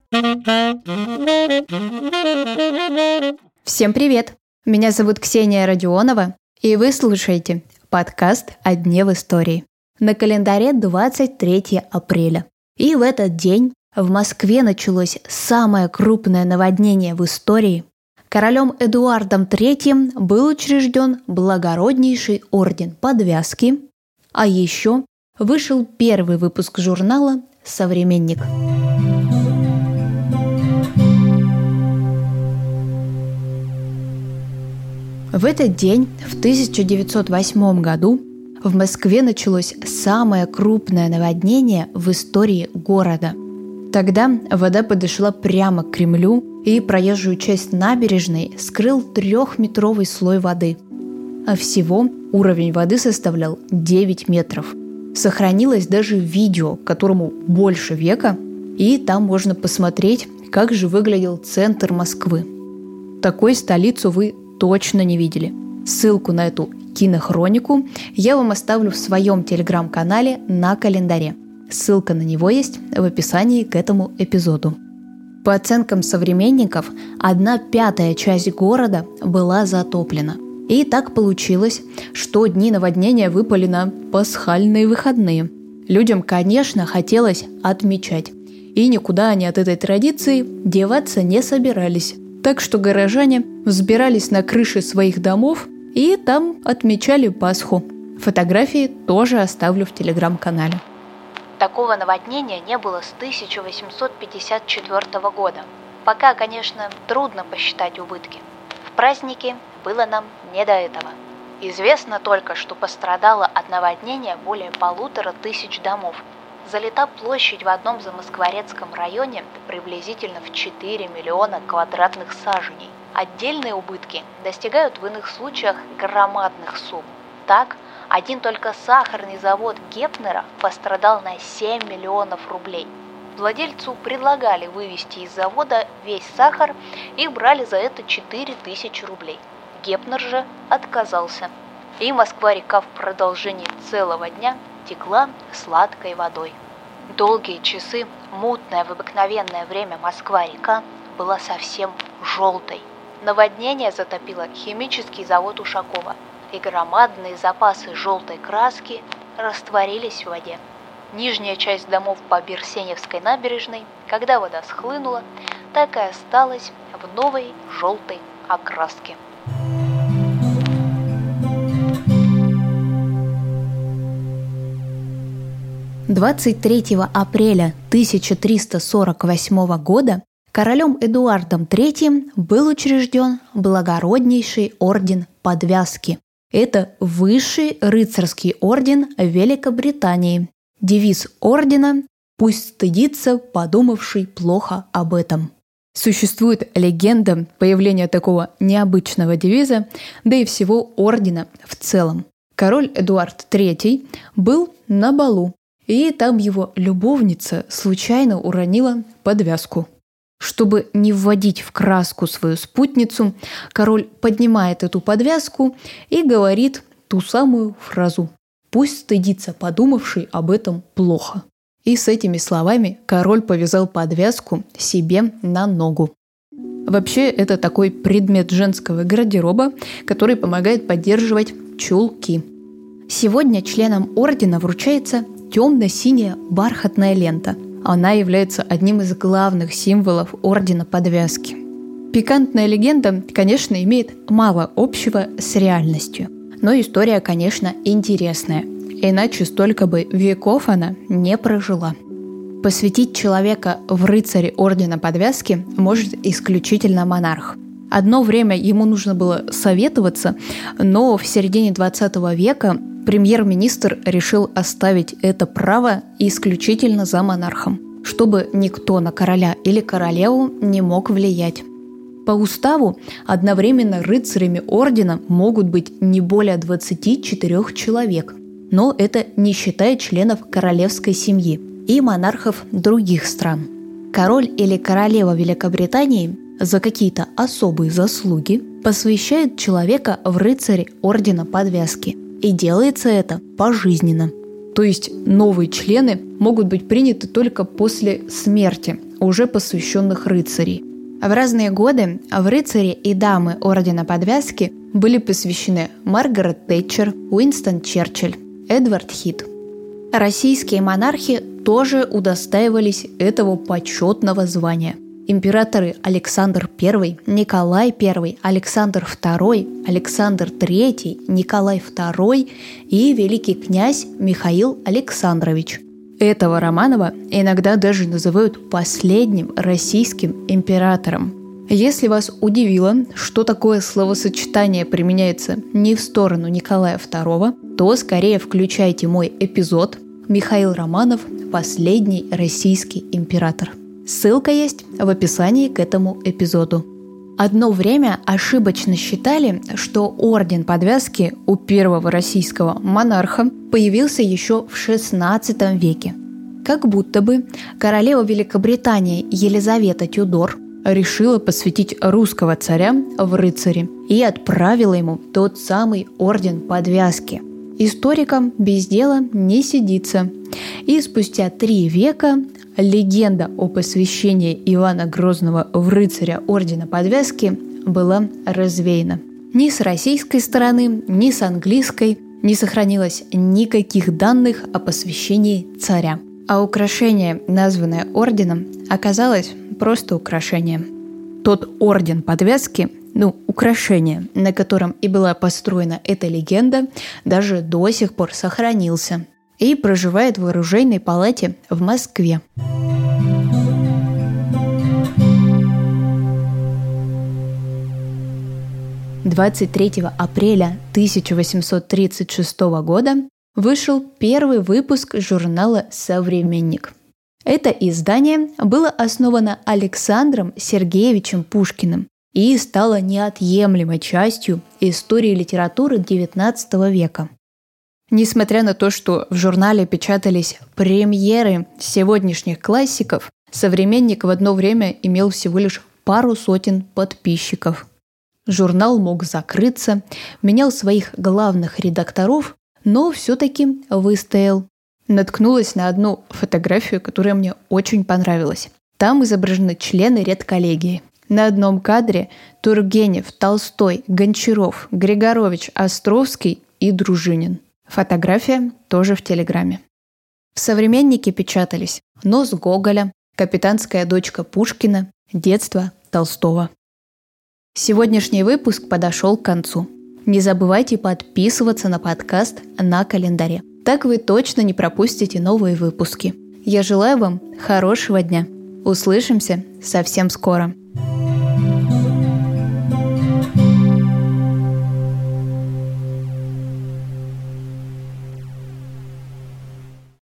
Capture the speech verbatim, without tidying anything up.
Всем привет! Меня зовут Ксения Родионова, и вы слушаете подкаст «О дне в истории». На календаре двадцать третье апреля. И в этот день в Москве началось самое крупное наводнение в истории. Королем Эдуардом третьим был учрежден благороднейший орден Подвязки, а еще вышел первый выпуск журнала «Современник». В этот день, в тысяча девятьсот восьмом году, в Москве началось самое крупное наводнение в истории города. Тогда вода подошла прямо к Кремлю, и проезжую часть набережной скрыл трехметровый слой воды. А всего уровень воды составлял девять метров. Сохранилось даже видео, которому больше века, и там можно посмотреть, как же выглядел центр Москвы. Такой столицу вы точно не видели. Ссылку на эту кинохронику я вам оставлю в своем телеграм-канале на календаре. Ссылка на него есть в описании к этому эпизоду. По оценкам современников, одна пятая часть города была затоплена. И так получилось, что дни наводнения выпали на пасхальные выходные. Людям, конечно, хотелось отмечать. И никуда они от этой традиции деваться не собирались. Так что горожане взбирались на крыши своих домов и там отмечали Пасху. Фотографии тоже оставлю в телеграм-канале. Такого наводнения не было с тысяча восемьсот пятьдесят четвёртого года. Пока, конечно, трудно посчитать убытки. В праздники было нам не до этого. Известно только, что пострадало от наводнения более полутора тысяч домов. Залита площадь в одном замоскворецком районе приблизительно в четыре миллиона квадратных саженей. Отдельные убытки достигают в иных случаях громадных сумм. Так, один только сахарный завод Гепнера пострадал на семь миллионов рублей. Владельцу предлагали вывести из завода весь сахар и брали за это четыре тысячи рублей. Гепнер же отказался. И Москва-река в продолжении целого дня текла сладкой водой. Долгие часы мутная в обыкновенное время Москва-река была совсем желтой. Наводнение затопило химический завод Ушакова, и громадные запасы желтой краски растворились в воде. Нижняя часть домов по Берсеневской набережной, когда вода схлынула, так и осталась в новой желтой окраске. двадцать третьего апреля тысяча триста сорок восьмого года королем Эдуардом третьим был учрежден благороднейший орден Подвязки. Это высший рыцарский орден Великобритании. Девиз ордена «Пусть стыдится подумавший плохо об этом». Существует легенда появления такого необычного девиза, да и всего ордена в целом. Король Эдуард третий был на балу, и там его любовница случайно уронила подвязку. Чтобы не вводить в краску свою спутницу, король поднимает эту подвязку и говорит ту самую фразу «Пусть стыдится подумавший об этом плохо». И с этими словами король повязал подвязку себе на ногу. Вообще, это такой предмет женского гардероба, который помогает поддерживать чулки. Сегодня членам ордена вручается темно-синяя бархатная лента. Она является одним из главных символов ордена Подвязки. Пикантная легенда, конечно, имеет мало общего с реальностью. Но история, конечно, интересная. Иначе столько бы веков она не прожила. Посвятить человека в рыцари ордена Подвязки может исключительно монарх. Одно время ему нужно было советоваться, но в середине двадцатого века премьер-министр решил оставить это право исключительно за монархом, чтобы никто на короля или королеву не мог влиять. По уставу одновременно рыцарями ордена могут быть не более двадцати четырёх человек, но это не считая членов королевской семьи и монархов других стран. Король или королева Великобритании за какие-то особые заслуги посвящает человека в рыцари ордена Подвязки. И делается это пожизненно. То есть новые члены могут быть приняты только после смерти уже посвященных рыцарей. В разные годы в рыцари и дамы Ордена Подвязки были посвящены Маргарет Тэтчер, Уинстон Черчилль, Эдвард Хит. Российские монархи тоже удостаивались этого почетного звания. Императоры Александр Первый, Николай Первый, Александр Второй, Александр Третий, Николай Второй и великий князь Михаил Александрович. Этого Романова иногда даже называют последним российским императором. Если вас удивило, что такое словосочетание применяется не в сторону Николая Второго, то скорее включайте мой эпизод «Михаил Романов – последний российский император». Ссылка есть в описании к этому эпизоду. Одно время ошибочно считали, что Орден Подвязки у первого российского монарха появился еще в шестнадцатом веке. Как будто бы королева Великобритании Елизавета Тюдор решила посвятить русского царя в рыцари и отправила ему тот самый Орден Подвязки. Историкам без дела не сидится. И спустя три века легенда о посвящении Ивана Грозного в рыцаря Ордена Подвязки была развеяна. Ни с российской стороны, ни с английской не сохранилось никаких данных о посвящении царя. А украшение, названное орденом, оказалось просто украшением. Тот Орден Подвязки, ну, украшение, на котором и была построена эта легенда, даже до сих пор сохранился и проживает в оружейной палате в Москве. двадцать третьего апреля тысяча восемьсот тридцать шестого года вышел первый выпуск журнала «Современник». Это издание было основано Александром Сергеевичем Пушкиным и стало неотъемлемой частью истории литературы девятнадцатого века. Несмотря на то, что в журнале печатались премьеры сегодняшних классиков, «Современник» в одно время имел всего лишь пару сотен подписчиков. Журнал мог закрыться, менял своих главных редакторов, но все-таки выстоял. Наткнулась на одну фотографию, которая мне очень понравилась. Там изображены члены редколлегии. На одном кадре Тургенев, Толстой, Гончаров, Григорович, Островский и Дружинин. Фотография тоже в Телеграме. В «Современнике» печатались «Нос Гоголя», «Капитанская дочка Пушкина», «Детство Толстого». Сегодняшний выпуск подошел к концу. Не забывайте подписываться на подкаст на календаре. Так вы точно не пропустите новые выпуски. Я желаю вам хорошего дня. Услышимся совсем скоро.